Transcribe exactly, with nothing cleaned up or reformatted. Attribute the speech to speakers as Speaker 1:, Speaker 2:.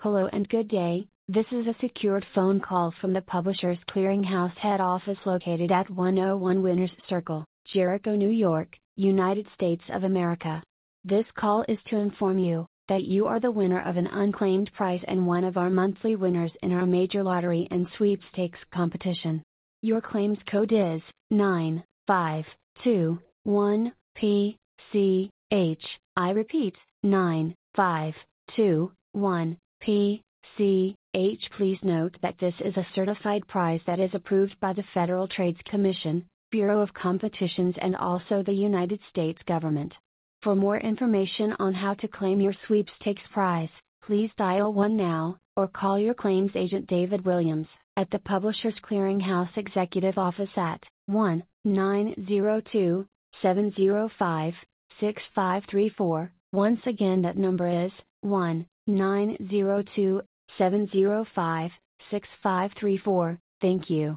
Speaker 1: Hello and good day. This is a secured phone call from the Publishers Clearinghouse head office located at one oh one Winners Circle, Jericho, New York, United States of America. This call is to inform you that you are the winner of an unclaimed prize and one of our monthly winners in our major lottery and sweepstakes competition. Your claims code is nine five two one P C H. I repeat, nine five two one P C H. Please note that this is a certified prize that is approved by the Federal Trade Commission, Bureau of Competitions, and also the United States government. For more information on how to claim your sweepstakes prize, please dial one now, or call your claims agent David Williams, at the Publishers Clearinghouse Executive Office at one nine zero two, seven zero five, six five three four. Once again, that number is one nine zero two, seven zero five, six five three four. Thank you.